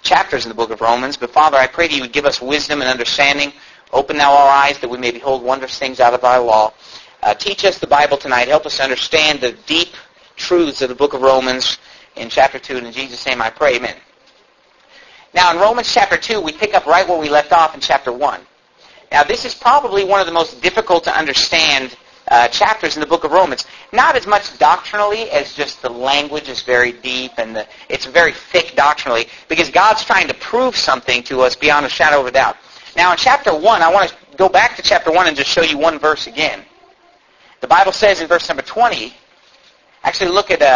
chapters in the book of Romans. But Father, I pray that you would give us wisdom and understanding. Open thou our eyes that we may behold wondrous things out of thy law. Teach us the Bible tonight. Help us understand the deep truths of the book of Romans in chapter 2. And in Jesus' name I pray, amen. Now in Romans chapter 2, we pick up right where we left off in chapter 1. Now this is probably one of the most difficult to understand chapters in the book of Romans. Not as much doctrinally as just the language is very deep and it's very thick doctrinally, because God's trying to prove something to us beyond a shadow of a doubt. Now in chapter 1, I want to go back to chapter 1 and just show you one verse again. The Bible says in verse number 20, actually look at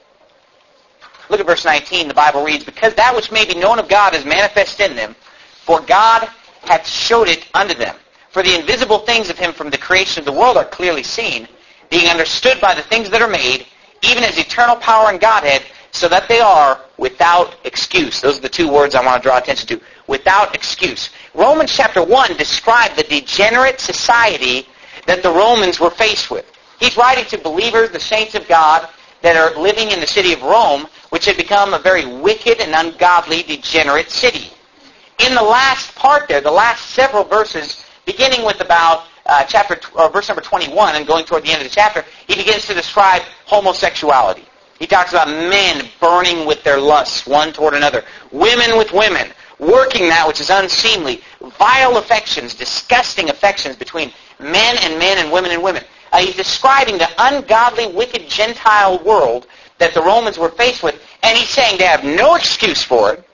verse 19, the Bible reads, "Because that which may be known of God is manifest in them, for God hath showed it unto them. For the invisible things of him from the creation of the world are clearly seen, being understood by the things that are made, even as eternal power and Godhead, so that they are without excuse." Those are the two words I want to draw attention to. Without excuse. Romans chapter 1 described the degenerate society that the Romans were faced with. He's writing to believers, the saints of God, that are living in the city of Rome, which had become a very wicked and ungodly, degenerate city. In the last part there, the last several verses, beginning with about verse number 21 and going toward the end of the chapter, he begins to describe homosexuality. He talks about men burning with their lusts one toward another, women with women, working that which is unseemly, vile affections, disgusting affections between men and women and women. He's describing the ungodly, wicked Gentile world that the Romans were faced with, and he's saying they have no excuse for it.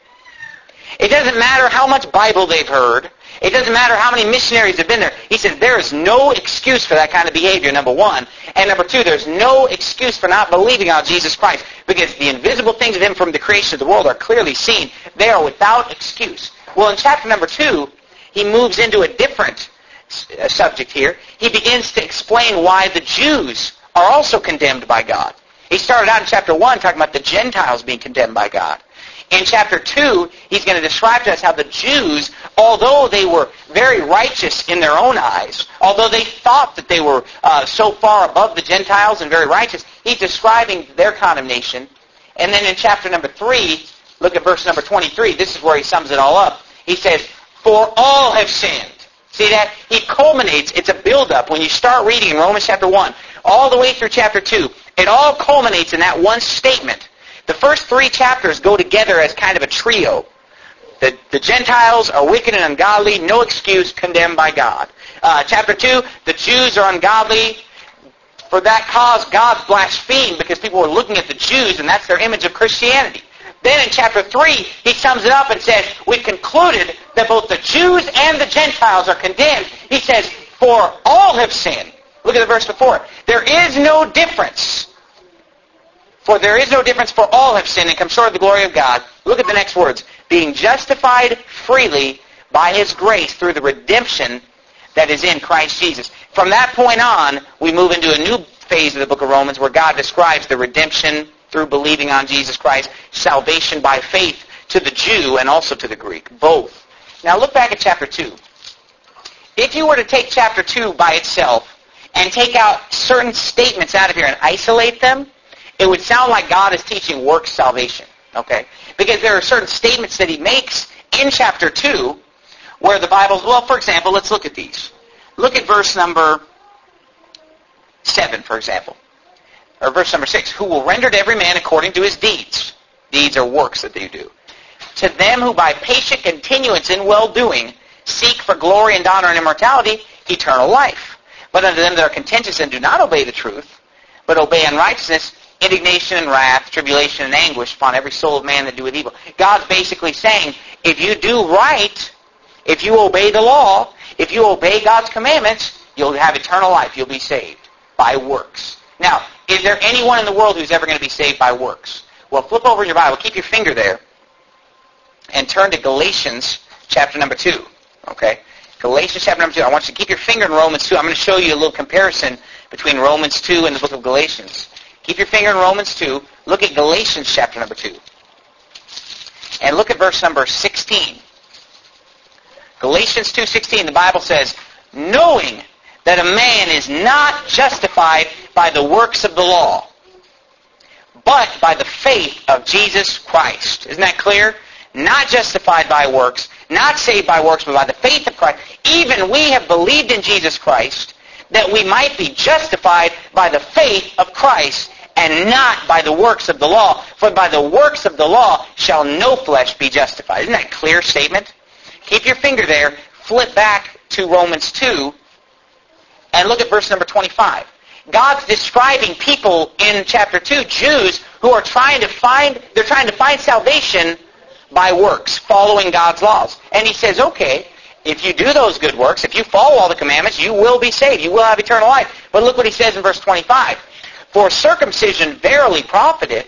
It doesn't matter how much Bible they've heard. It doesn't matter how many missionaries have been there. He says there is no excuse for that kind of behavior, number one. And number two, there's no excuse for not believing on Jesus Christ, because the invisible things of him from the creation of the world are clearly seen. They are without excuse. Well, in chapter number 2, he moves into a different subject here. He begins to explain why the Jews are also condemned by God. He started out in chapter 1 talking about the Gentiles being condemned by God. In chapter 2, he's going to describe to us how the Jews, although they were very righteous in their own eyes, although they thought that they were so far above the Gentiles and very righteous, he's describing their condemnation. And then in chapter number 3, look at verse number 23. This is where he sums it all up. He says, "For all have sinned." See that? He culminates. It's a build-up. When you start reading in Romans chapter 1, all the way through chapter 2, it all culminates in that one statement. The first 3 chapters go together as kind of a trio. The Gentiles are wicked and ungodly, no excuse, condemned by God. Chapter 2, the Jews are ungodly. For that cause, God blasphemed, because people were looking at the Jews, and that's their image of Christianity. Then in chapter 3, he sums it up and says, we've concluded that both the Jews and the Gentiles are condemned. He says, for all have sinned. Look at the verse before it. There is no difference. For there is no difference, for all have sinned and come short of the glory of God. Look at the next words. Being justified freely by his grace through the redemption that is in Christ Jesus. From that point on, we move into a new phase of the book of Romans where God describes the redemption through believing on Jesus Christ, salvation by faith to the Jew and also to the Greek, both. Now look back at chapter 2. If you were to take chapter 2 by itself and take out certain statements out of here and isolate them, it would sound like God is teaching works salvation, okay? Because there are certain statements that he makes in chapter 2 where the Bible, well, for example, let's look at these. Look at verse number 7, for example. Or verse number 6. Who will render to every man according to his deeds. Deeds are works that they do. To them who by patient continuance in well-doing seek for glory and honor and immortality, eternal life. But unto them that are contentious and do not obey the truth, but obey unrighteousness, indignation and wrath, tribulation and anguish upon every soul of man that doeth evil. God's basically saying, if you do right, if you obey the law, if you obey God's commandments, you'll have eternal life. You'll be saved by works. Now, is there anyone in the world who's ever going to be saved by works? Well, flip over in your Bible, keep your finger there, and turn to Galatians chapter number 2. Okay? Galatians chapter number 2. I want you to keep your finger in Romans 2. I'm going to show you a little comparison between Romans 2 and the book of Galatians. Keep your finger in Romans 2. Look at Galatians chapter number 2. And look at verse number 16. Galatians 2:16, the Bible says, knowing that a man is not justified by the works of the law, but by the faith of Jesus Christ. Isn't that clear? not justified by works, not saved by works, but by the faith of Christ. Even we have believed in Jesus Christ, that we might be justified by the faith of Christ, and not by the works of the law. For by the works of the law shall no flesh be justified. Isn't that a clear statement? Keep your finger there. Flip back to Romans 2 and look at verse number 25. God's describing people in chapter 2, Jews, who are trying to find salvation by works, following God's laws. And he says, okay, if you do those good works, if you follow all the commandments, you will be saved. You will have eternal life. But look what he says in verse 25. For circumcision verily profiteth,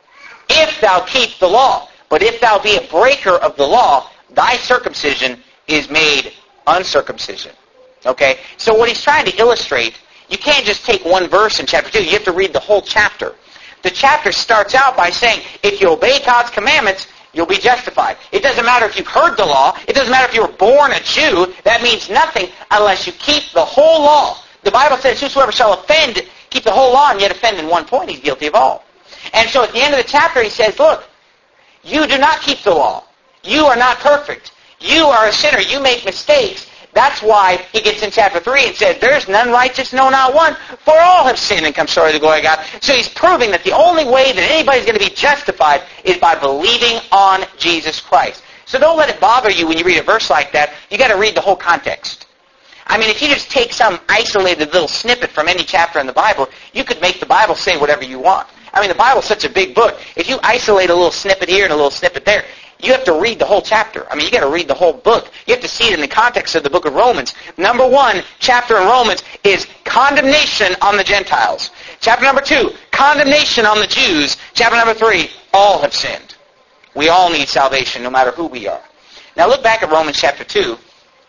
if thou keep the law. But if thou be a breaker of the law, thy circumcision is made uncircumcision. Okay? So what he's trying to illustrate, you can't just take one verse in chapter 2. You have to read the whole chapter. The chapter starts out by saying, if you obey God's commandments, you'll be justified. It doesn't matter if you've heard the law. It doesn't matter if you were born a Jew. That means nothing unless you keep the whole law. The Bible says, whosoever shall offend, keep the whole law and yet offend in one point, he's guilty of all. And so at the end of the chapter he says, look, you do not keep the law. You are not perfect. You are a sinner. You make mistakes. That's why he gets in chapter 3 and says, there's none righteous, no, not one, for all have sinned and come short of the glory of God. So he's proving that the only way that anybody's going to be justified is by believing on Jesus Christ. So don't let it bother you when you read a verse like that. You've got to read the whole context. I mean, if you just take some isolated little snippet from any chapter in the Bible, you could make the Bible say whatever you want. I mean, the Bible's such a big book. If you isolate a little snippet here and a little snippet there, you have to read the whole chapter. I mean, you got to read the whole book. You have to see it in the context of the book of Romans. Number 1 chapter in Romans is condemnation on the Gentiles. Chapter number 2, condemnation on the Jews. Chapter number 3, all have sinned. We all need salvation, no matter who we are. Now look back at Romans chapter 2.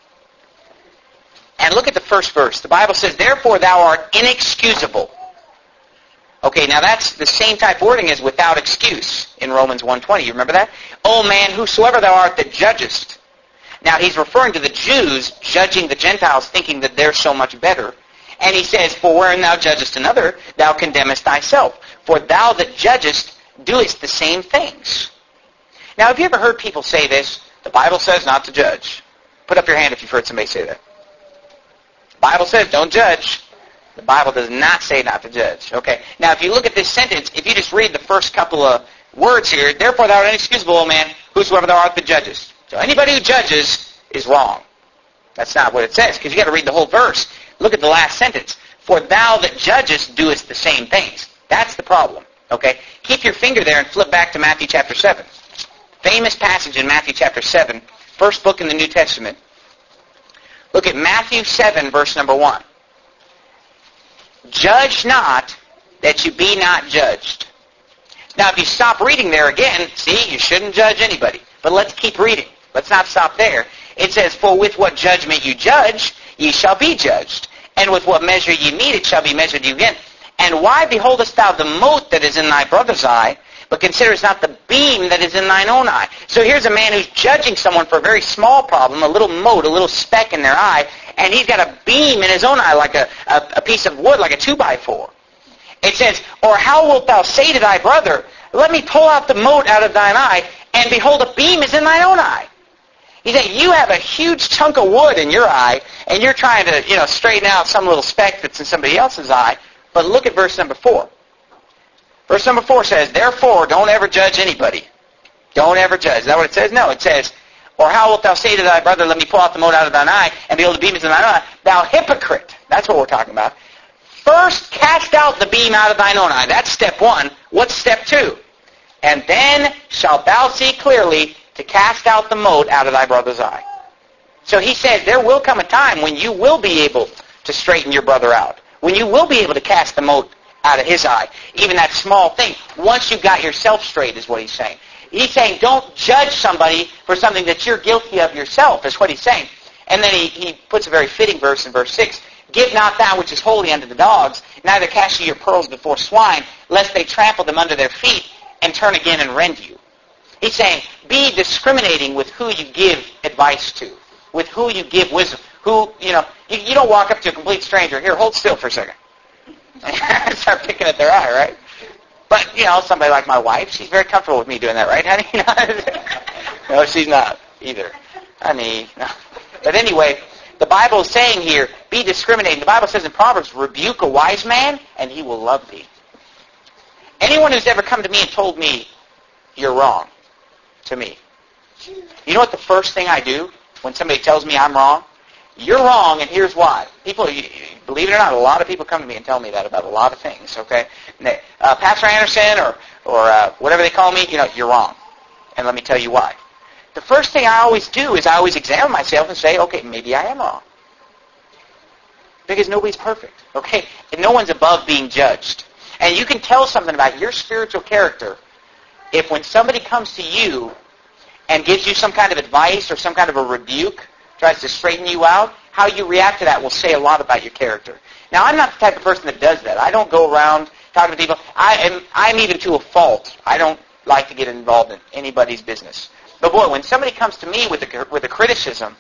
And look at the first verse. The Bible says, therefore thou art inexcusable. Okay, now that's the same type of wording as without excuse in Romans 1:20. You remember that? O man, whosoever thou art that judgest. Now he's referring to the Jews judging the Gentiles, thinking that they're so much better. And he says, for wherein thou judgest another, thou condemnest thyself. For thou that judgest doest the same things. Now have you ever heard people say this? The Bible says not to judge. Put up your hand if you've heard somebody say that. The Bible says don't judge. The Bible does not say not to judge. Okay. Now, if you look at this sentence, if you just read the first couple of words here, therefore thou art inexcusable, O man, whosoever thou art that judges. So anybody who judges is wrong. That's not what it says, because you got to read the whole verse. Look at the last sentence. For thou that judgest doest the same things. That's the problem. Okay. Keep your finger there and flip back to Matthew chapter 7. Famous passage in Matthew chapter 7, first book in the New Testament. Look at Matthew 7, verse number 1. Judge not, that you be not judged. Now, if you stop reading there again, see, you shouldn't judge anybody. But let's keep reading. Let's not stop there. It says, for with what judgment you judge, ye shall be judged. And with what measure ye mete, it shall be measured you again. And why beholdest thou the mote that is in thy brother's eye, but considerest not the beam that is in thine own eye? So here's a man who's judging someone for a very small problem, a little mote, a little speck in their eye, and he's got a beam in his own eye, like a piece of wood, like a 2x4. It says, or how wilt thou say to thy brother, let me pull out the mote out of thine eye, and behold, a beam is in thine own eye? He said, you have a huge chunk of wood in your eye, and you're trying to, straighten out some little speck that's in somebody else's eye. But look at verse number 4. Verse number 4 says, therefore, don't ever judge anybody. Don't ever judge. Is that what it says? No, it says, or how wilt thou say to thy brother, let me pull out the mote out of thine eye, and behold, the beam is in thine eye? Thou hypocrite. That's what we're talking about. First, cast out the beam out of thine own eye. That's step 1. What's step 2? And then shalt thou see clearly to cast out the mote out of thy brother's eye. So he says there will come a time when you will be able to straighten your brother out. When you will be able to cast the mote out of his eye. Even that small thing. Once you've got yourself straight is what he's saying. He's saying don't judge somebody for something that you're guilty of yourself, is what he's saying. And then he puts a very fitting verse in verse 6. Give not that which is holy unto the dogs, neither cast ye your pearls before swine, lest they trample them under their feet and turn again and rend you. He's saying, be discriminating with who you give advice to, with who you give wisdom. You don't walk up to a complete stranger. Here, hold still for a second. Start picking at their eye, right? But, somebody like my wife, she's very comfortable with me doing that, right, honey? No, she's not either. Honey. No. But anyway, the Bible is saying here, be discriminating. The Bible says in Proverbs, rebuke a wise man, and he will love thee. Anyone who's ever come to me and told me, you're wrong, to me. You know what the first thing I do when somebody tells me I'm wrong? You're wrong, and here's why. People, believe it or not, a lot of people come to me and tell me that about a lot of things, okay? Pastor Anderson or whatever they call me, you're wrong. And let me tell you why. The first thing I always do is I always examine myself and say, okay, maybe I am wrong. Because nobody's perfect, okay? And no one's above being judged. And you can tell something about your spiritual character if when somebody comes to you and gives you some kind of advice or some kind of a rebuke, tries to straighten you out, how you react to that will say a lot about your character. Now, I'm not the type of person that does that. I don't go around talking to people. I'm even to a fault. I don't like to get involved in anybody's business. But boy, when somebody comes to me with a criticism,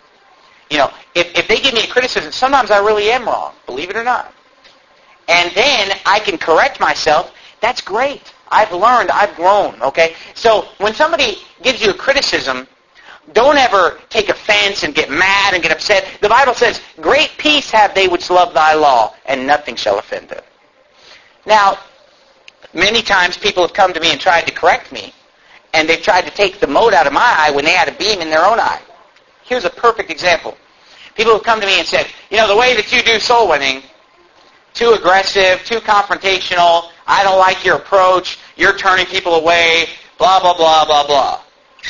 if they give me a criticism, sometimes I really am wrong, believe it or not. And then I can correct myself. That's great. I've learned. I've grown, okay? So when somebody gives you a criticism, don't ever take offense and get mad and get upset. The Bible says, great peace have they which love thy law, and nothing shall offend them. Now, many times people have come to me and tried to correct me, and they've tried to take the mote out of my eye when they had a beam in their own eye. Here's a perfect example. People have come to me and said, the way that you do soul winning, too aggressive, too confrontational, I don't like your approach, you're turning people away, blah, blah, blah, blah, blah.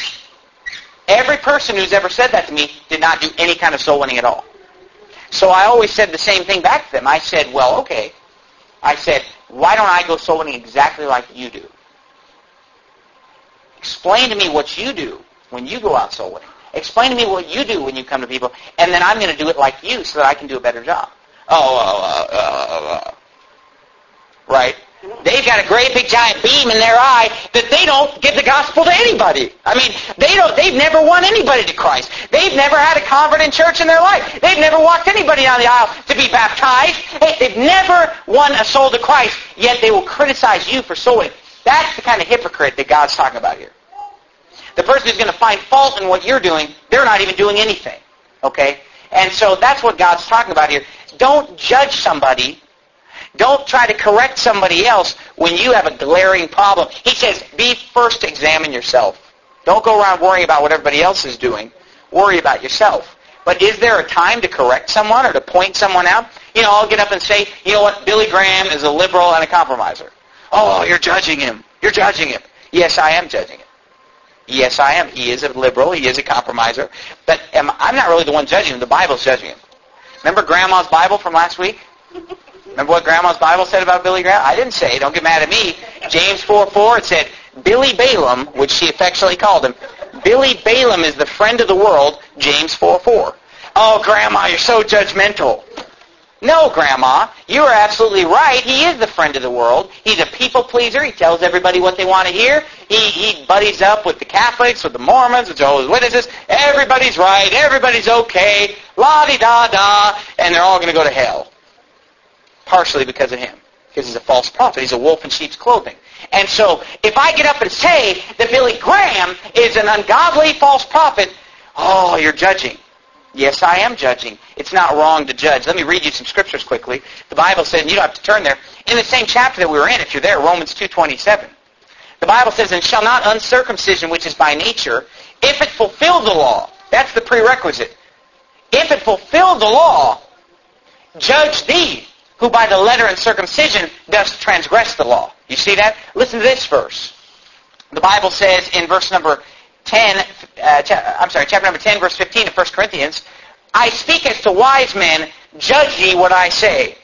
Every person who's ever said that to me did not do any kind of soul winning at all. So I always said the same thing back to them. I said, well, okay. I said, why don't I go soul winning exactly like you do? Explain to me what you do when you go out soul winning. Explain to me what you do when you come to people, and then I'm going to do it like you so that I can do a better job. Right? They've got a great big giant beam in their eye that they don't give the gospel to anybody. I mean, they've never won anybody to Christ. They've never had a convert in church in their life. They've never walked anybody down the aisle to be baptized. They've never won a soul to Christ, yet they will criticize you for soul winning. That's the kind of hypocrite that God's talking about here. The person who's going to find fault in what you're doing, they're not even doing anything. Okay? And so that's what God's talking about here. Don't judge somebody. Don't try to correct somebody else when you have a glaring problem. He says, be first to examine yourself. Don't go around worrying about what everybody else is doing. Worry about yourself. But is there a time to correct someone or to point someone out? I'll get up and say, you know what, Billy Graham is a liberal and a compromiser. Oh, you're judging him. You're judging him. Yes, I am judging him. Yes, I am. He is a liberal. He is a compromiser. But I'm not really the one judging him. The Bible's judging him. Remember Grandma's Bible from last week? Remember what Grandma's Bible said about Billy Graham? I didn't say it. Don't get mad at me. James 4:4, it said, Billy Balaam, which she affectionately called him, Billy Balaam is the friend of the world, James 4:4. Oh, Grandma, you're so judgmental. No, Grandma, you are absolutely right. He is the friend of the world. He's a people pleaser. He tells everybody what they want to hear. He buddies up with the Catholics, with the Mormons, with Jehovah's Witnesses. Everybody's right. Everybody's okay. La-di-da-da. And they're all going to go to hell. Partially because of him. Because he's a false prophet. He's a wolf in sheep's clothing. And so, if I get up and say that Billy Graham is an ungodly false prophet, oh, you're judging. Yes, I am judging. It's not wrong to judge. Let me read you some scriptures quickly. The Bible says, and you don't have to turn there, in the same chapter that we were in, if you're there, Romans 2:27. The Bible says, and shall not uncircumcision, which is by nature, if it fulfill the law, that's the prerequisite, if it fulfill the law, judge thee, who by the letter and circumcision dost transgress the law. You see that? Listen to this verse. The Bible says in verse number 10, chapter number 10, verse 15 of 1 Corinthians, I speak as to wise men, judge ye what I say.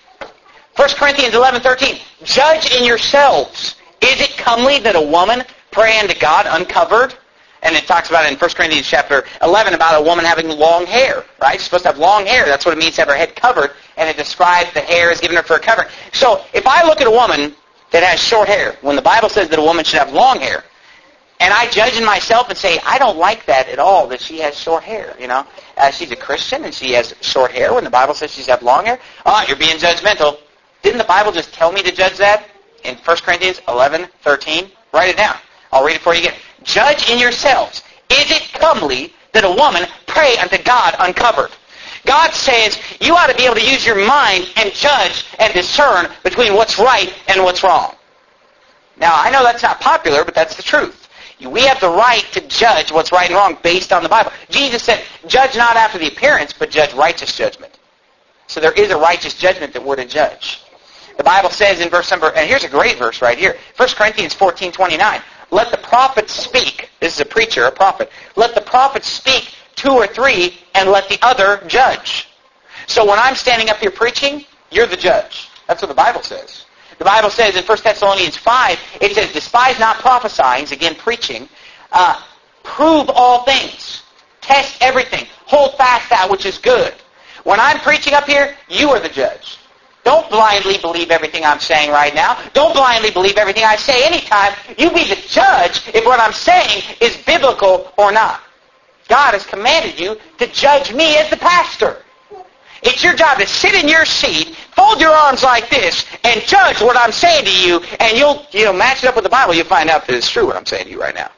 1 Corinthians 11:13, judge in yourselves. Is it comely that a woman pray unto God uncovered? And it talks about it in 1 Corinthians chapter 11 about a woman having long hair, right? She's supposed to have long hair. That's what it means to have her head covered. And it describes the hair as given her for a covering. So if I look at a woman that has short hair, when the Bible says that a woman should have long hair, and I judge in myself and say, I don't like that at all, that she has short hair, She's a Christian and she has short hair when the Bible says she's have long hair. Oh, you're being judgmental. Didn't the Bible just tell me to judge that? In 1 Corinthians 11:13? Write it down. I'll read it for you again. Judge in yourselves. Is it comely that a woman pray unto God uncovered? God says you ought to be able to use your mind and judge and discern between what's right and what's wrong. Now, I know that's not popular, but that's the truth. We have the right to judge what's right and wrong based on the Bible. Jesus said, judge not after the appearance, but judge righteous judgment. So there is a righteous judgment that we're to judge. The Bible says in verse number, and here's a great verse right here, 1 Corinthians 14:29. Let the prophets speak. This is a preacher, a prophet. Let the prophets speak 2 or 3, and let the other judge. So when I'm standing up here preaching, you're the judge. That's what the Bible says. The Bible says in 1 Thessalonians 5, it says, despise not prophesying, again preaching, prove all things, test everything, hold fast that which is good. When I'm preaching up here, you are the judge. Don't blindly believe everything I'm saying right now. Don't blindly believe everything I say anytime. You be the judge if what I'm saying is biblical or not. God has commanded you to judge me as the pastor. It's your job to sit in your seat, fold your arms like this, and judge what I'm saying to you, and you'll match it up with the Bible. You'll find out that it's true what I'm saying to you right now.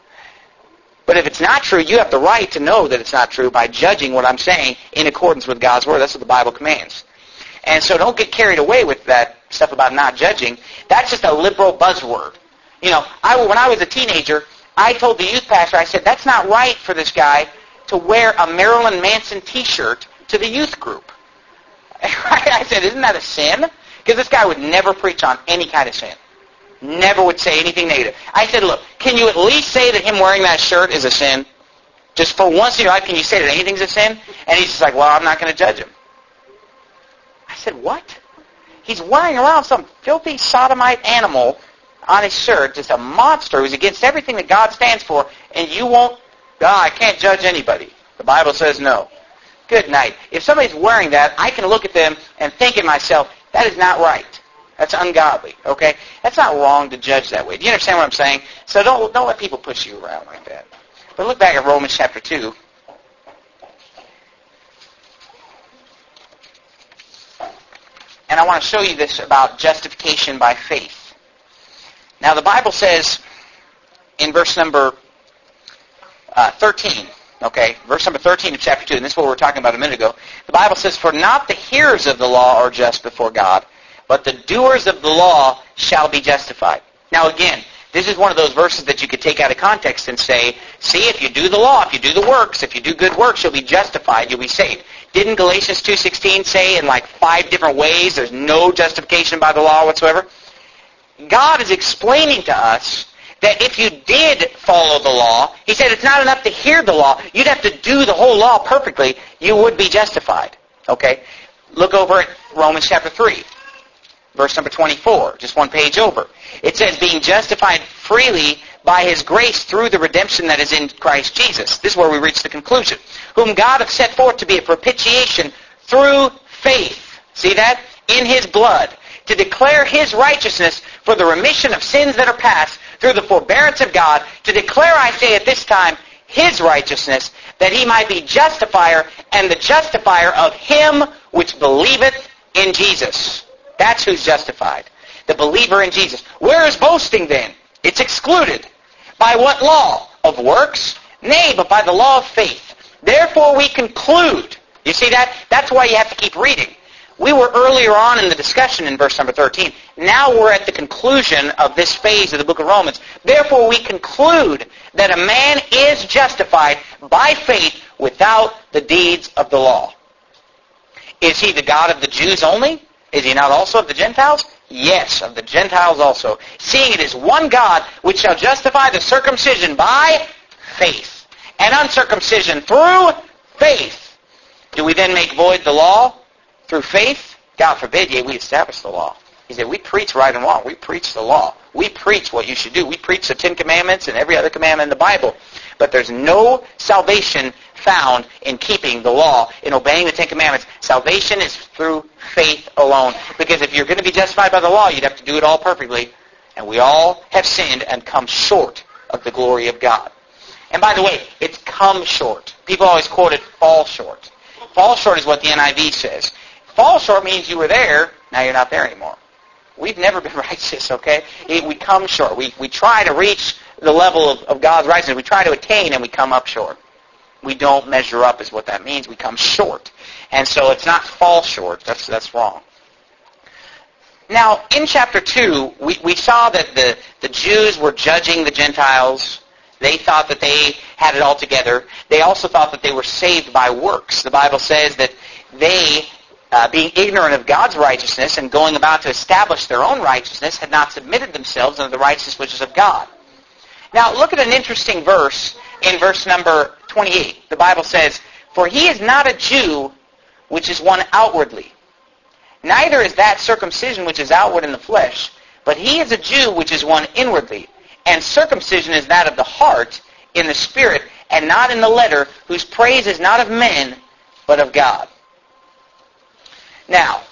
But if it's not true, you have the right to know that it's not true by judging what I'm saying in accordance with God's Word. That's what the Bible commands. And so don't get carried away with that stuff about not judging. That's just a liberal buzzword. When I was a teenager, I told the youth pastor, I said, that's not right for this guy to wear a Marilyn Manson t-shirt to the youth group. I said, isn't that a sin? Because this guy would never preach on any kind of sin. Never would say anything negative. I said, look, can you at least say that him wearing that shirt is a sin? Just for once in your life, can you say that anything's a sin? And he's just like, well, I'm not going to judge him. I said, what? He's wearing around some filthy sodomite animal on his shirt, just a monster who's against everything that God stands for, and you won't, I can't judge anybody. The Bible says no. Good night. If somebody's wearing that, I can look at them and think in myself, that is not right. That's ungodly, okay? That's not wrong to judge that way. Do you understand what I'm saying? So don't let people push you around like that. But look back at Romans chapter 2. And I want to show you this about justification by faith. Now the Bible says in verse number 13, okay, verse number 13 of chapter 2, and this is what we were talking about a minute ago. The Bible says, for not the hearers of the law are just before God, but the doers of the law shall be justified. Now again, this is one of those verses that you could take out of context and say, see, if you do the law, if you do the works, if you do good works, you'll be justified, you'll be saved. Didn't Galatians 2:16 say in like 5 different ways there's no justification by the law whatsoever? God is explaining to us that if you did follow the law, he said it's not enough to hear the law. You'd have to do the whole law perfectly. You would be justified. Okay? Look over at Romans chapter 3, verse number 24, just one page over. It says, being justified freely by his grace through the redemption that is in Christ Jesus. This is where we reach the conclusion. Whom God hath set forth to be a propitiation through faith. See that? In his blood. To declare his righteousness for the remission of sins that are past through the forbearance of God. To declare, I say at this time, his righteousness, that he might be justifier and the justifier of him which believeth in Jesus. That's who's justified. The believer in Jesus. Where is boasting then? It's excluded. By what law? Of works? Nay, but by the law of faith. Therefore we conclude. You see that? That's why you have to keep reading. We were earlier on in the discussion in verse number 13. Now we're at the conclusion of this phase of the book of Romans. Therefore we conclude that a man is justified by faith without the deeds of the law. Is he the God of the Jews only? Is he not also of the Gentiles? Yes, of the Gentiles also. Seeing it is one God which shall justify the circumcision by faith, and uncircumcision through faith. Do we then make void the law through faith? God forbid, yea, we establish the law. He said, we preach right and wrong. We preach the law. We preach what you should do. We preach the 10 Commandments and every other commandment in the Bible. But there's no salvation found in keeping the law, in obeying the 10 Commandments. Salvation is through faith alone. Because if you're going to be justified by the law, you'd have to do it all perfectly. And we all have sinned and come short of the glory of God. And by the way, it's come short. People always quote it, fall short. Fall short is what the NIV says. Fall short means you were there, now you're not there anymore. We've never been righteous, okay? We come short. We try to reach the level of God's righteousness. We try to attain and we come up short. We don't measure up is what that means. We come short. And so it's not fall short. That's wrong. Now, in chapter 2, we saw that the Jews were judging the Gentiles. They thought that they had it all together. They also thought that they were saved by works. The Bible says that they, being ignorant of God's righteousness and going about to establish their own righteousness, had not submitted themselves unto the righteousness which is of God. Now, look at an interesting verse in verse number 28. The Bible says, "For he is not a Jew which is one outwardly, neither is that circumcision which is outward in the flesh, but he is a Jew which is one inwardly. And circumcision is that of the heart, in the spirit, and not in the letter, whose praise is not of men, but of God." Now,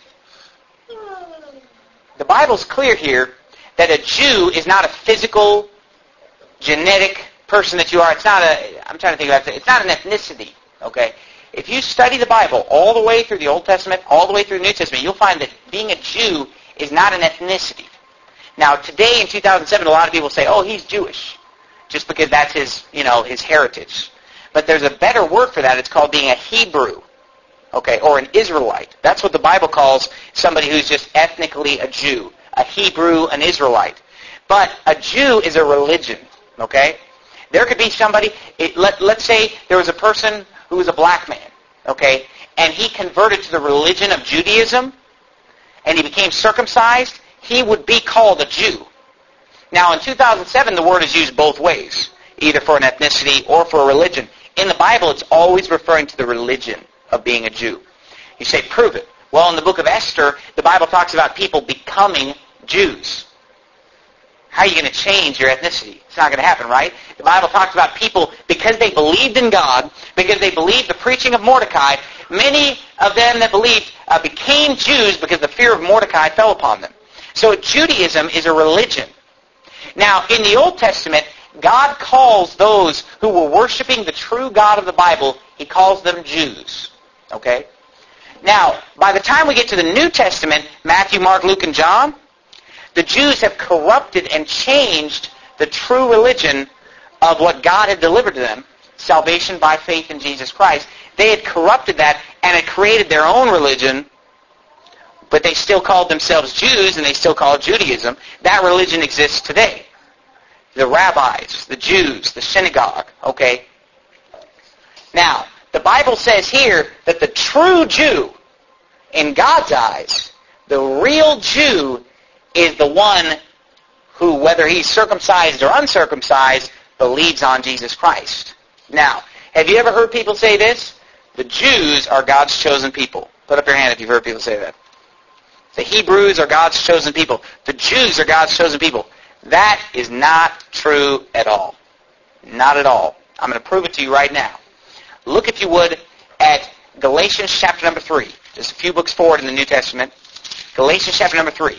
the Bible's clear here that a Jew is not a physical, genetic person that you are. It's not I'm trying to think about it. It's not an ethnicity, okay? If you study the Bible all the way through the Old Testament, all the way through the New Testament, you'll find that being a Jew is not an ethnicity. Now, today in 2007, a lot of people say, "Oh, he's Jewish," just because that's his heritage. But there's a better word for that. It's called being a Hebrew, okay, or an Israelite. That's what the Bible calls somebody who's just ethnically a Jew, a Hebrew, an Israelite. But a Jew is a religion, okay? There could be somebody, let's say there was a person who was a black man, okay, and he converted to the religion of Judaism, and he became circumcised, he would be called a Jew. Now, in 2007, the word is used both ways, either for an ethnicity or for a religion. In the Bible, it's always referring to the religion of being a Jew. You say, prove it. Well, in the book of Esther, the Bible talks about people becoming Jews. How are you going to change your ethnicity? It's not going to happen, right? The Bible talks about people, because they believed in God, because they believed the preaching of Mordecai, many of them that believed became Jews because the fear of Mordecai fell upon them. So Judaism is a religion. Now, in the Old Testament, God calls those who were worshiping the true God of the Bible, He calls them Jews. Okay? Now, by the time we get to the New Testament, Matthew, Mark, Luke, and John, the Jews have corrupted and changed the true religion of what God had delivered to them, salvation by faith in Jesus Christ. They had corrupted that and had created their own religion, but they still called themselves Jews and they still call it Judaism. That religion exists today. The rabbis, the Jews, the synagogue, okay? Now, the Bible says here that the true Jew, in God's eyes, the real Jew is the one who, whether he's circumcised or uncircumcised, believes on Jesus Christ. Now, have you ever heard people say this? The Jews are God's chosen people. Put up your hand if you've heard people say that. The Hebrews are God's chosen people. The Jews are God's chosen people. That is not true at all. Not at all. I'm going to prove it to you right now. Look, if you would, at Galatians chapter number 3. Just a few books forward in the New Testament. Galatians chapter number 3.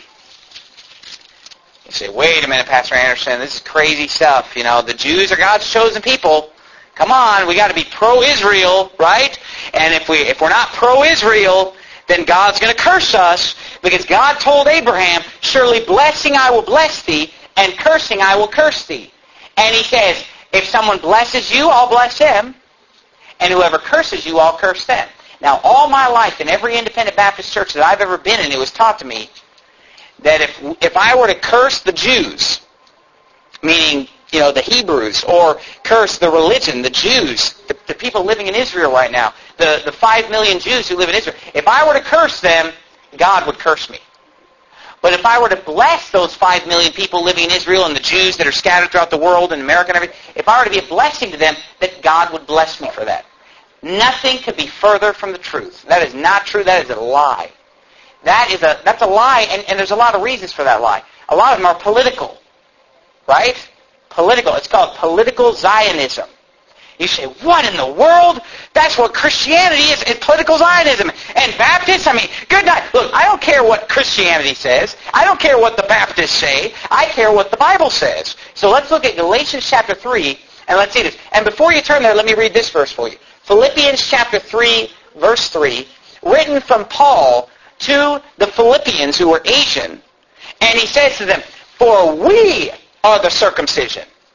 You say, wait a minute, Pastor Anderson, this is crazy stuff. You know, the Jews are God's chosen people. Come on, we got to be pro-Israel, right? And if we're not pro-Israel, then God's going to curse us, because God told Abraham, surely blessing I will bless thee, and cursing I will curse thee. And He says, if someone blesses you, I'll bless him, and whoever curses you, I'll curse them. Now, all my life, in every independent Baptist church that I've ever been in, it was taught to me that if I were to curse the Jews, meaning, you know, the Hebrews, or curse the religion, the Jews, the people living in Israel right now, the 5 million Jews who live in Israel, if I were to curse them, God would curse me. But if I were to bless those 5 million people living in Israel and the Jews that are scattered throughout the world and America and everything, if I were to be a blessing to them, that God would bless me for that. Nothing could be further from the truth. That is not true. That is a lie. That's a lie, and there's a lot of reasons for that lie. A lot of them are political, right? Political. It's called political Zionism. You say, what in the world? That's what Christianity is. It's political Zionism. And Baptists, I mean, good night. Look, I don't care what Christianity says. I don't care what the Baptists say. I care what the Bible says. So let's look at Galatians chapter 3, and let's see this. And before you turn there, let me read this verse for you. Philippians chapter 3, verse 3, written from Paul to the Philippians who were Asian, and he says to them, for we are the circumcision.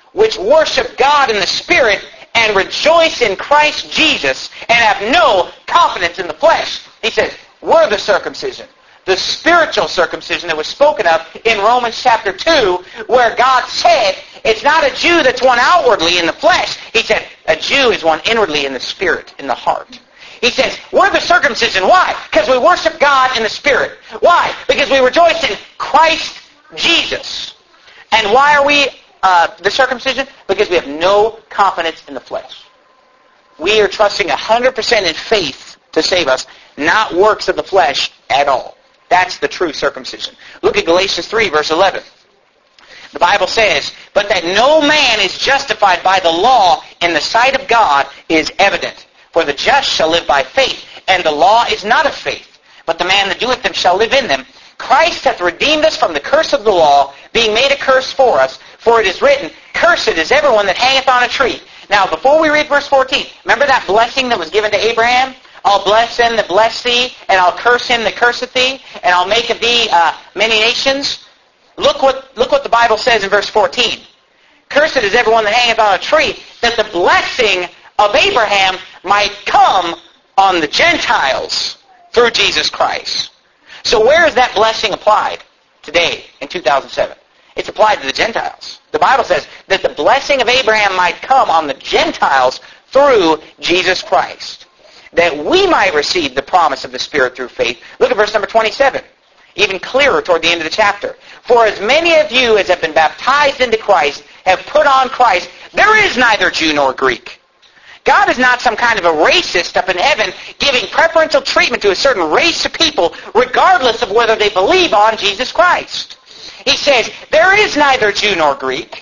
which worship God in the Spirit and rejoice in Christ Jesus and have no confidence in the flesh. He says, we're the circumcision. The spiritual circumcision that was spoken of in Romans chapter 2, where God said, it's not a Jew that's one outwardly in the flesh. He said, a Jew is one inwardly in the spirit, in the heart. He says, we're the circumcision. Why? Because we worship God in the Spirit. Why? Because we rejoice in Christ Jesus. And why are we the circumcision? Because we have no confidence in the flesh. We are trusting 100% in faith to save us, not works of the flesh at all. That's the true circumcision. Look at Galatians 3, verse 11. The Bible says, but that no man is justified by the law in the sight of God is evident. For the just shall live by faith, and the law is not of faith. But the man that doeth them shall live in them. Christ hath redeemed us from the curse of the law, being made a curse for us. For it is written, cursed is everyone that hangeth on a tree. Now, before we read verse 14, remember that blessing that was given to Abraham? I'll bless them that bless thee, and I'll curse him that curseth thee, and I'll make of thee many nations. Look what the Bible says in verse 14. Cursed is everyone that hangeth on a tree, that the blessing of Abraham might come on the Gentiles through Jesus Christ. So where is that blessing applied today in 2007? It's applied to the Gentiles. The Bible says that the blessing of Abraham might come on the Gentiles through Jesus Christ, that we might receive the promise of the Spirit through faith. Look at verse number 27. Even clearer toward the end of the chapter. For as many of you as have been baptized into Christ have put on Christ, there is neither Jew nor Greek. God is not some kind of a racist up in heaven giving preferential treatment to a certain race of people regardless of whether they believe on Jesus Christ. He says, there is neither Jew nor Greek.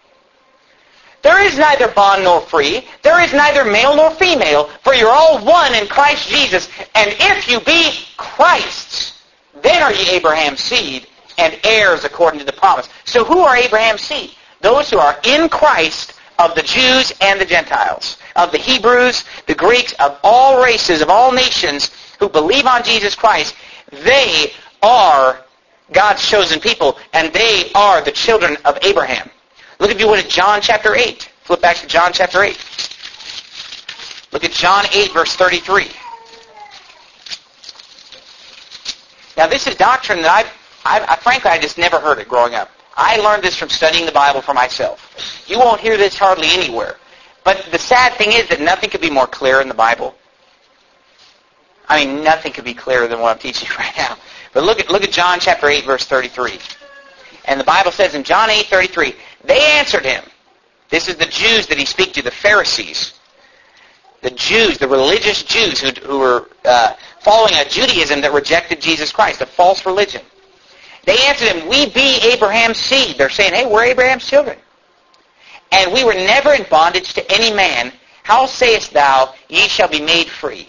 There is neither bond nor free. There is neither male nor female, for you're all one in Christ Jesus. And if you be Christ's, then are ye Abraham's seed and heirs according to the promise. So who are Abraham's seed? Those who are in Christ, of the Jews and the Gentiles, of the Hebrews, the Greeks, of all races, of all nations who believe on Jesus Christ. They are God's chosen people, and they are the children of Abraham. Look, if you would, at John chapter 8. Flip back to John chapter 8. Look at John 8, verse 33. Now, this is doctrine that frankly, I just never heard it growing up. I learned this from studying the Bible for myself. You won't hear this hardly anywhere. But the sad thing is that nothing could be more clear in the Bible. I mean, nothing could be clearer than what I'm teaching right now. But look at John chapter 8, verse 33. And the Bible says in John 8:33, they answered him. This is the Jews that he speaks to, the Pharisees. The Jews, the religious Jews who were following a Judaism that rejected Jesus Christ, a false religion. They answered him, we be Abraham's seed. They're saying, hey, we're Abraham's children. And we were never in bondage to any man. How sayest thou, ye shall be made free?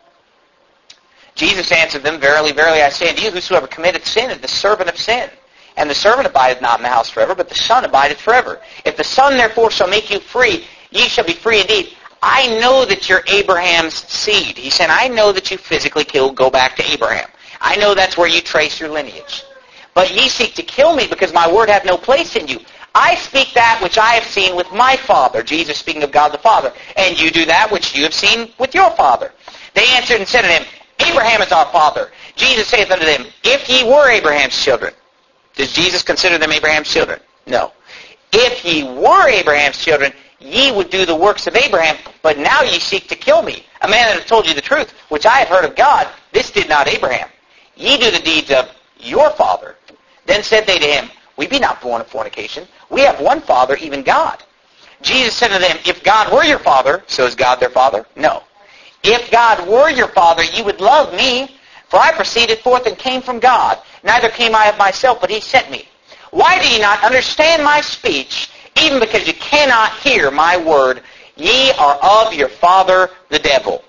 Jesus answered them, verily, verily, I say unto you, whosoever committeth sin is the servant of sin. And the servant abideth not in the house forever, but the Son abideth forever. If the Son therefore shall make you free, ye shall be free indeed. I know that you're Abraham's seed. He said, I know that you physically go back to Abraham. I know that's where you trace your lineage. But ye seek to kill me, because my word hath no place in you. I speak that which I have seen with my Father. Jesus speaking of God the Father. And you do that which you have seen with your father. They answered and said unto him, Abraham is our father. Jesus saith unto them, if ye were Abraham's children. Does Jesus consider them Abraham's children? No. If ye were Abraham's children, ye would do the works of Abraham, but now ye seek to kill me, a man that hath told you the truth, which I have heard of God. This did not Abraham. Ye do the deeds of your father. Then said they to him, we be not born of fornication. We have one Father, even God. Jesus said to them, if God were your Father, so is God their Father? No. If God were your Father, ye would love me, for I proceeded forth and came from God. Neither came I of myself, but he sent me. Why do ye not understand my speech, even because you cannot hear my word? Ye are of your father the devil.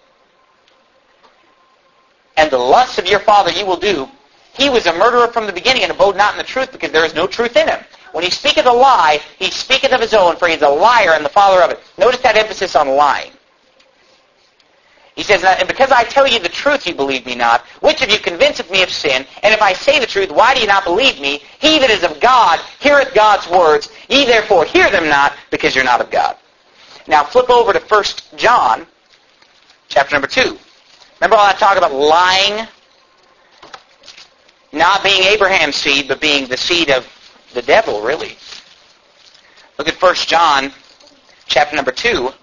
And the lusts of your father ye will do. He was a murderer from the beginning, and abode not in the truth, because there is no truth in him. When he speaketh a lie, he speaketh of his own, for he is a liar and the father of it. Notice that emphasis on lying. He says, and because I tell you the truth, you believe me not. Which of you convinceth me of sin? And if I say the truth, why do you not believe me? He that is of God heareth God's words. Ye therefore hear them not, because you're not of God. Now flip over to 1 John, chapter number 2. Remember all that talk about lying? Not being Abraham's seed, but being the seed of the devil, really. Look at 1 John, chapter number 2.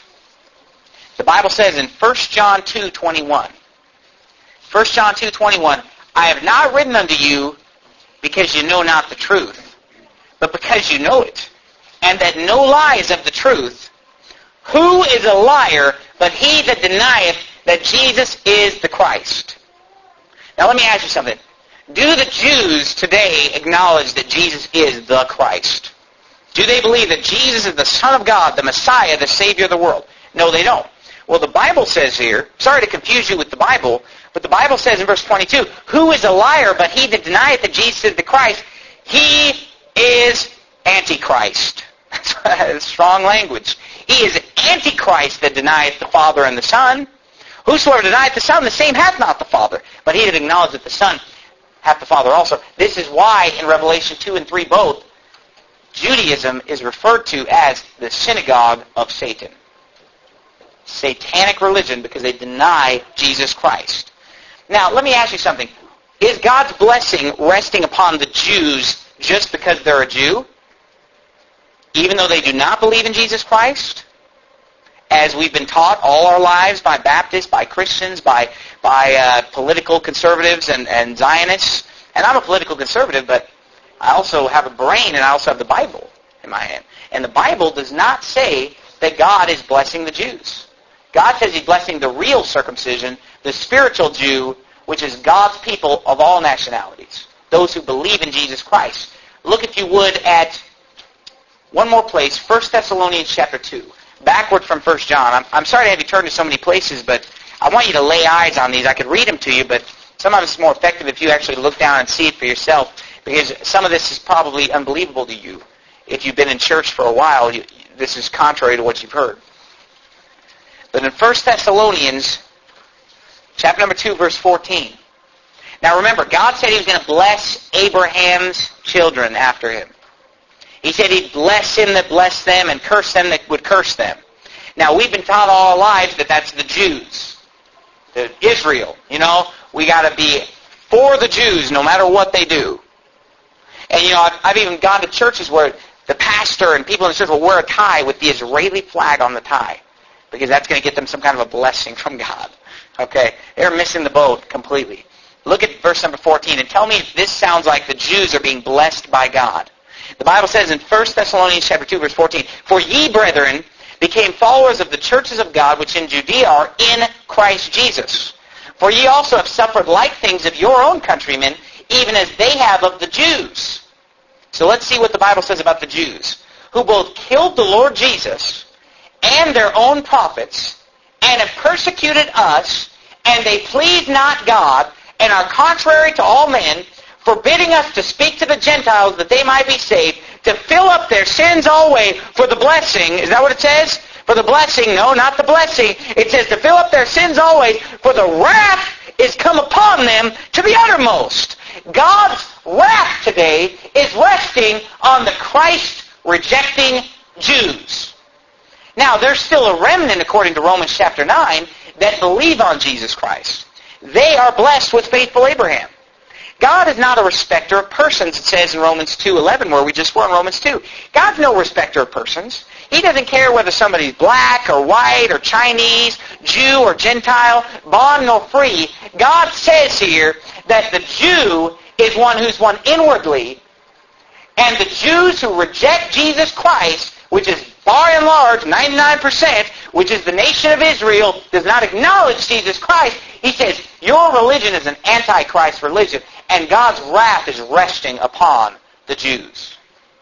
The Bible says in 1 John 2:21, 1 John 2:21, I have not written unto you because you know not the truth, but because you know it, and that no lie is of the truth. Who is a liar but he that denieth that Jesus is the Christ? Now let me ask you something. Do the Jews today acknowledge that Jesus is the Christ? Do they believe that Jesus is the Son of God, the Messiah, the Savior of the world? No, they don't. Well, the Bible says here, sorry to confuse you with the Bible, but the Bible says in verse 22, who is a liar but he that denieth that Jesus is the Christ? He is Antichrist. That's strong language. He is Antichrist that denieth the Father and the Son. Whosoever denieth the Son, the same hath not the Father. But he that acknowledgeth the Son hath the Father also. This is why in Revelation 2 and 3 both, Judaism is referred to as the synagogue of Satan. Satanic religion, because they deny Jesus Christ. Now, let me ask you something. Is God's blessing resting upon the Jews just because they're a Jew? Even though they do not believe in Jesus Christ? As we've been taught all our lives by Baptists, by Christians, by political conservatives and Zionists. And I'm a political conservative, but I also have a brain and I also have the Bible in my hand. And the Bible does not say that God is blessing the Jews. God says He's blessing the real circumcision, the spiritual Jew, which is God's people of all nationalities, those who believe in Jesus Christ. Look, if you would, at one more place, 1 Thessalonians chapter 2, backward from 1 John. I'm sorry to have you turn to so many places, but I want you to lay eyes on these. I could read them to you, but sometimes it's more effective if you actually look down and see it for yourself, because some of this is probably unbelievable to you. If you've been in church for a while, this is contrary to what you've heard. But in 1 Thessalonians, chapter number 2, verse 14. Now remember, God said He was going to bless Abraham's children after him. He said He'd bless him that blessed them and curse them that would curse them. Now we've been taught all our lives that that's the Jews, the Israel. You know, we got to be for the Jews no matter what they do. And you know, I've even gone to churches where the pastor and people in the church will wear a tie with the Israeli flag on the tie, because that's going to get them some kind of a blessing from God. Okay? They're missing the boat completely. Look at verse number 14 and tell me if this sounds like the Jews are being blessed by God. The Bible says in 1 Thessalonians chapter 2, verse 14, For ye, brethren, became followers of the churches of God which in Judea are in Christ Jesus. For ye also have suffered like things of your own countrymen, even as they have of the Jews. So let's see what the Bible says about the Jews, who both killed the Lord Jesus and their own prophets, and have persecuted us, and they please not God, and are contrary to all men, forbidding us to speak to the Gentiles that they might be saved, to fill up their sins always for the blessing. Is that what it says? For the blessing? No, not the blessing. It says to fill up their sins always, for the wrath is come upon them to the uttermost. God's wrath today is resting on the Christ-rejecting Jews. Now, there's still a remnant, according to Romans chapter 9, that believe on Jesus Christ. They are blessed with faithful Abraham. God is not a respecter of persons, it says in Romans 2:11, where we just were in Romans 2. God's no respecter of persons. He doesn't care whether somebody's black or white or Chinese, Jew or Gentile, bond nor free. God says here that the Jew is one who's one inwardly, and the Jews who reject Jesus Christ, which is by and large 99%, which is the nation of Israel, does not acknowledge Jesus Christ. He says, your religion is an antichrist religion, and God's wrath is resting upon the Jews.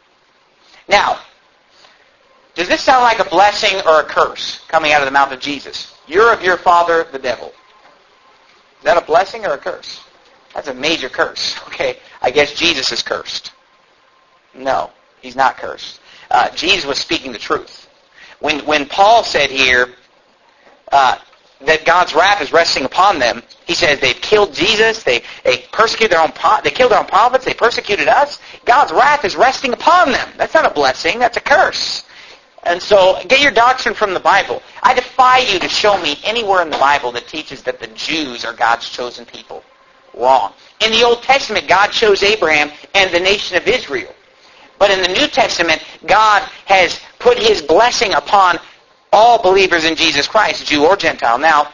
Now, does this sound like a blessing or a curse coming out of the mouth of Jesus? You're of your father, the devil. Is that a blessing or a curse? That's a major curse. Okay, I guess Jesus is cursed. No, He's not cursed. Jesus was speaking the truth. When Paul said here, that God's wrath is resting upon them. He says they've killed Jesus, they persecuted they killed their own prophets, they persecuted us. God's wrath is resting upon them. That's not a blessing, that's a curse. And so, get your doctrine from the Bible. I defy you to show me anywhere in the Bible that teaches that the Jews are God's chosen people. Wrong. In the Old Testament, God chose Abraham and the nation of Israel. But in the New Testament, God has put His blessing upon all believers in Jesus Christ, Jew or Gentile. Now,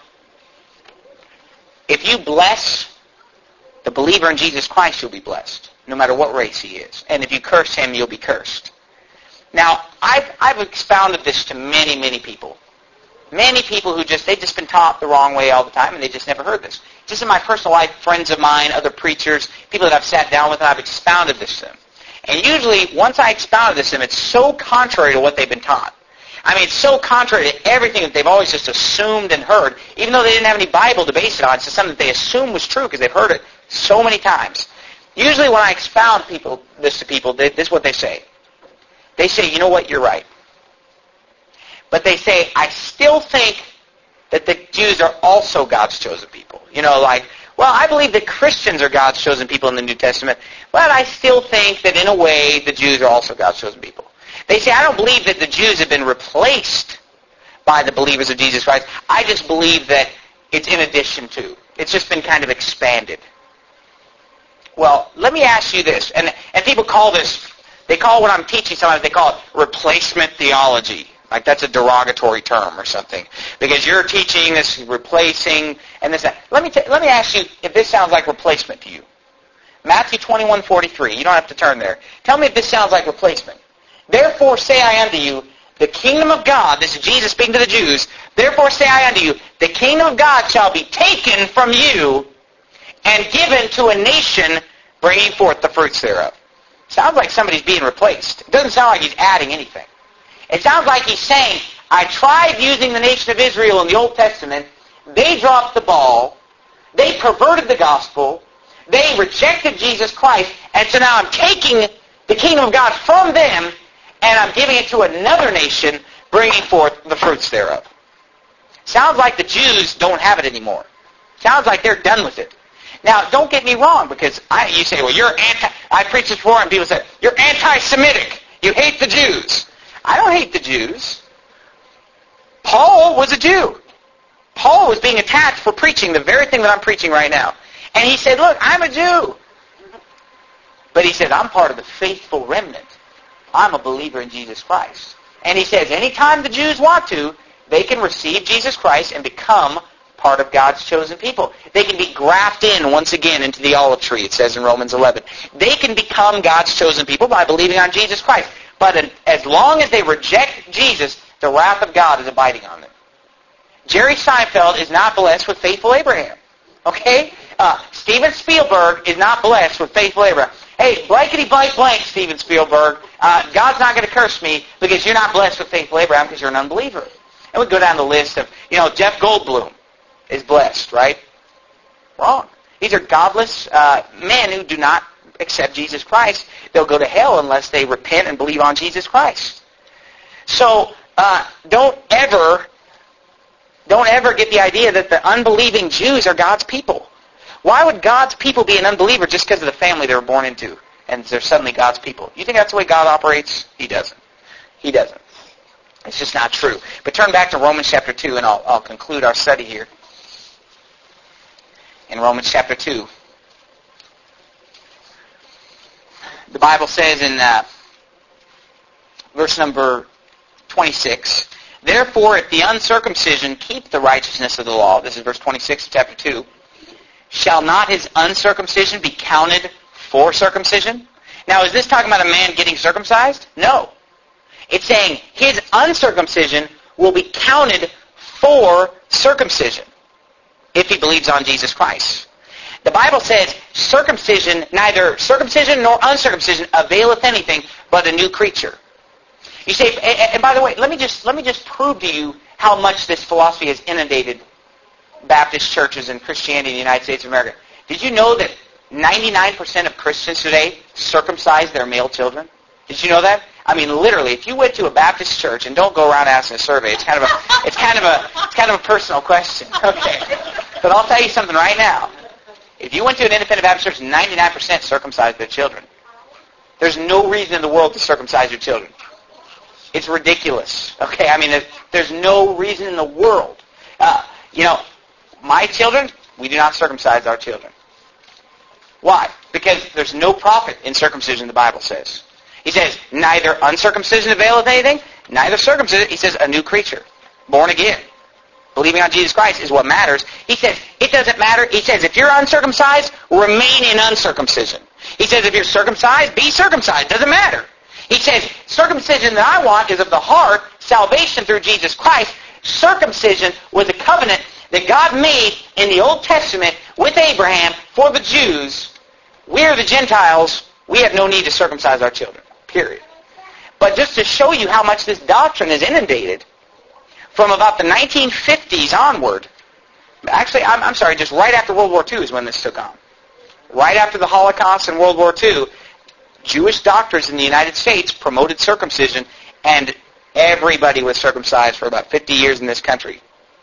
if you bless the believer in Jesus Christ, you'll be blessed, no matter what race he is. And if you curse him, you'll be cursed. Now, I've expounded this to many, many people. Many people who they've just been taught the wrong way all the time, and they just never heard this. Just in my personal life, friends of mine, other preachers, people that I've sat down with, and I've expounded this to them. And usually, once I expounded this to them, it's so contrary to what they've been taught. I mean, it's so contrary to everything that they've always just assumed and heard, even though they didn't have any Bible to base it on. It's just something that they assume was true because they've heard it so many times. Usually when I expound this to people, this is what they say. They say, you know what, you're right. But they say, I still think that the Jews are also God's chosen people. You know, like, well, I believe that Christians are God's chosen people in the New Testament, but I still think that in a way the Jews are also God's chosen people. They say, I don't believe that the Jews have been replaced by the believers of Jesus Christ. I just believe that it's in addition to. It's just been kind of expanded. Well, let me ask you this. And people call this, they call what I'm teaching sometimes, they call it replacement theology. Like that's a derogatory term or something. Because you're teaching this replacing and this. Let me ask you if this sounds like replacement to you. Matthew 21:43. You don't have to turn there. Tell me if this sounds like replacement. Therefore say I unto you, the kingdom of God, this is Jesus speaking to the Jews, therefore say I unto you, the kingdom of God shall be taken from you and given to a nation bringing forth the fruits thereof. Sounds like somebody's being replaced. It doesn't sound like he's adding anything. It sounds like he's saying, I tried using the nation of Israel in the Old Testament, they dropped the ball, they perverted the gospel, they rejected Jesus Christ, and so now I'm taking the kingdom of God from them and I'm giving it to another nation, bringing forth the fruits thereof. Sounds like the Jews don't have it anymore. Sounds like they're done with it. Now, don't get me wrong, because you say, well, I preach this before, and people say, you're anti-Semitic. You hate the Jews. I don't hate the Jews. Paul was a Jew. Paul was being attacked for preaching the very thing that I'm preaching right now. And he said, look, I'm a Jew. But he said, I'm part of the faithful remnant. I'm a believer in Jesus Christ. And he says, anytime the Jews want to, they can receive Jesus Christ and become part of God's chosen people. They can be grafted in once again into the olive tree, it says in Romans 11. They can become God's chosen people by believing on Jesus Christ. But as long as they reject Jesus, the wrath of God is abiding on them. Jerry Seinfeld is not blessed with faithful Abraham. Okay? Steven Spielberg is not blessed with faithful Abraham. Hey, blankety blank blank, Steven Spielberg. God's not going to curse me because you're not blessed with faithful Abraham because you're an unbeliever. And we go down the list of, Jeff Goldblum is blessed, right? Wrong. These are godless men who do not accept Jesus Christ. They'll go to hell unless they repent and believe on Jesus Christ. So don't ever get the idea that the unbelieving Jews are God's people. Why would God's people be an unbeliever just because of the family they were born into and they're suddenly God's people? You think that's the way God operates? He doesn't. He doesn't. It's just not true. But turn back to Romans chapter 2 and I'll conclude our study here. In Romans chapter 2. The Bible says in verse number 26, therefore if the uncircumcision keep the righteousness of the law, this is verse 26 of chapter 2, shall not his uncircumcision be counted for circumcision? Now is this talking about a man getting circumcised? No. It's saying his uncircumcision will be counted for circumcision if he believes on Jesus Christ. The Bible says circumcision, neither circumcision nor uncircumcision availeth anything but a new creature. You say, and by the way, let me just prove to you how much this philosophy has inundated Baptist churches and Christianity in the United States of America. Did you know that 99% of Christians today circumcise their male children? Did you know that? I mean, literally, if you went to a Baptist church, and don't go around asking a survey, it's kind of kind of a personal question. Okay. But I'll tell you something right now. If you went to an independent Baptist church, 99% circumcised their children. There's no reason in the world to circumcise your children. It's ridiculous. Okay, I mean, there's no reason in the world. My children, we do not circumcise our children. Why? Because there's no profit in circumcision, the Bible says. He says, neither uncircumcision availeth anything, neither circumcision. He says, a new creature, born again. Believing on Jesus Christ is what matters. He says, it doesn't matter. He says, if you're uncircumcised, remain in uncircumcision. He says, if you're circumcised, be circumcised. Doesn't matter. He says, circumcision that I want is of the heart, salvation through Jesus Christ. Circumcision was a covenant that God made in the Old Testament with Abraham for the Jews. We are the Gentiles. We have no need to circumcise our children, period. But just to show you how much this doctrine is inundated, from about the 1950s onward, actually, I'm sorry, just right after World War II is when this took on. Right after the Holocaust and World War II, Jewish doctors in the United States promoted circumcision, and everybody was circumcised for about 50 years in this country.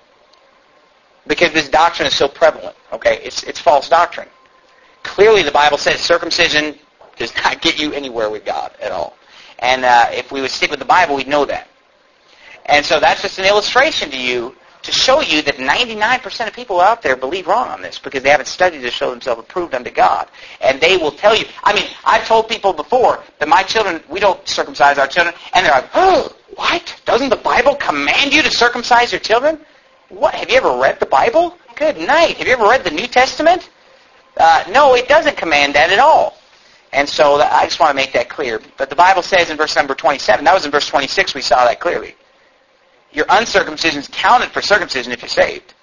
Because this doctrine is so prevalent, okay? It's false doctrine. Clearly, the Bible says circumcision does not get you anywhere with God at all. And if we would stick with the Bible, we'd know that. And so that's just an illustration to you to show you that 99% of people out there believe wrong on this because they haven't studied to show themselves approved unto God. And they will tell you, I mean, I've told people before that my children, we don't circumcise our children. And they're like, oh, what? Doesn't the Bible command you to circumcise your children? What? Have you ever read the Bible? Good night. Have you ever read the New Testament? No, it doesn't command that at all. And so I just want to make that clear. But the Bible says in verse number 27, that was in verse 26 we saw that clearly. Your uncircumcision is counted for circumcision if you're saved.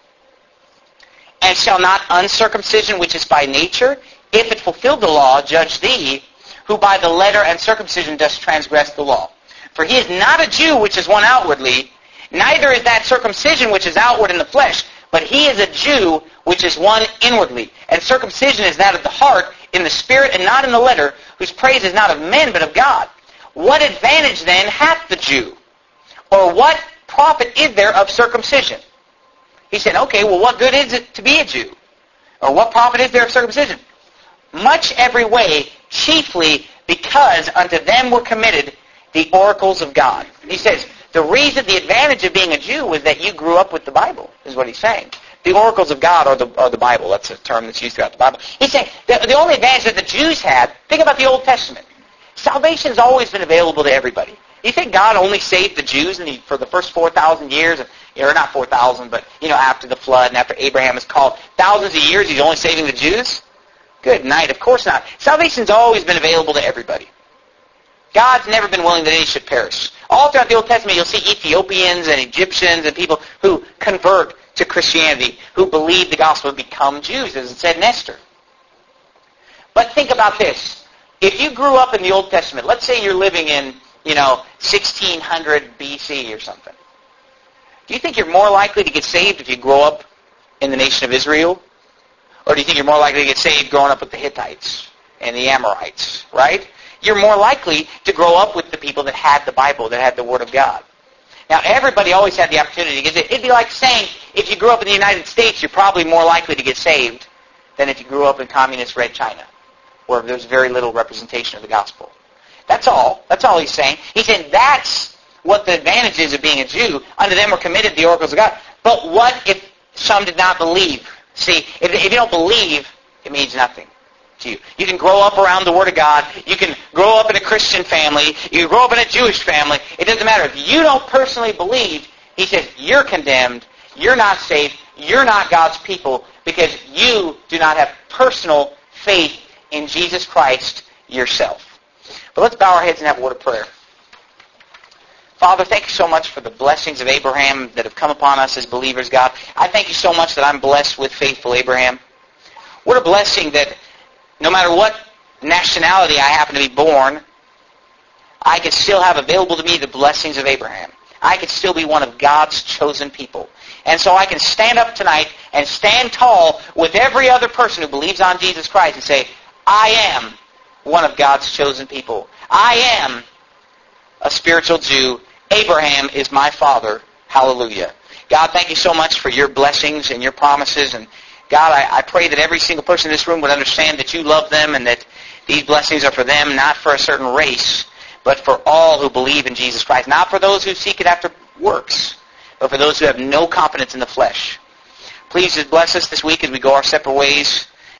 And shall not uncircumcision, which is by nature, if it fulfilled the law, judge thee, who by the letter and circumcision dost transgress the law. For he is not a Jew which is one outwardly, neither is that circumcision which is outward in the flesh, but he is a Jew which is one inwardly. And circumcision is that of the heart, in the spirit and not in the letter, whose praise is not of men but of God. What advantage then hath the Jew? Or what profit is there of circumcision? He said, okay, well, what good is it to be a Jew? Or what profit is there of circumcision? Much every way, chiefly because unto them were committed the oracles of God. He says, the reason, the advantage of being a Jew was that you grew up with the Bible, is what he's saying. The oracles of God are the Bible. That's a term that's used throughout the Bible. He's saying the only advantage that the Jews had, think about the Old Testament. Salvation has always been available to everybody. You think God only saved the Jews for the first 4,000 years? Or not 4,000, but after the flood and after Abraham is called, thousands of years he's only saving the Jews? Good night. Of course not. Salvation's always been available to everybody. God's never been willing that any should perish. All throughout the Old Testament you'll see Ethiopians and Egyptians and people who convert to Christianity, who believe the gospel, become Jews, as it said in Esther. But think about this. If you grew up in the Old Testament, let's say you're living in 1600 BC or something. Do you think you're more likely to get saved if you grow up in the nation of Israel? Or do you think you're more likely to get saved growing up with the Hittites and the Amorites, right? You're more likely to grow up with the people that had the Bible, that had the Word of God. Now, everybody always had the opportunity to get saved. It'd be like saying, if you grew up in the United States, you're probably more likely to get saved than if you grew up in communist Red China, where there's very little representation of the gospel. That's all. That's all he's saying. He said that's what the advantage is of being a Jew. Unto them were committed the oracles of God. But what if some did not believe? See, if you don't believe, it means nothing to you. You can grow up around the Word of God. You can grow up in a Christian family. You can grow up in a Jewish family. It doesn't matter. If you don't personally believe, he says, you're condemned. You're not saved. You're not God's people because you do not have personal faith in Jesus Christ yourself. But let's bow our heads and have a word of prayer. Father, thank you so much for the blessings of Abraham that have come upon us as believers, God. I thank you so much that I'm blessed with faithful Abraham. What a blessing that no matter what nationality I happen to be born, I can still have available to me the blessings of Abraham. I can still be one of God's chosen people. And so I can stand up tonight and stand tall with every other person who believes on Jesus Christ and say, I am one of God's chosen people. I am a spiritual Jew. Abraham is my father. Hallelujah. God, thank you so much for your blessings and your promises. And God, I pray that every single person in this room would understand that you love them and that these blessings are for them, not for a certain race, but for all who believe in Jesus Christ. Not for those who seek it after works, but for those who have no confidence in the flesh. Please just bless us this week as we go our separate ways.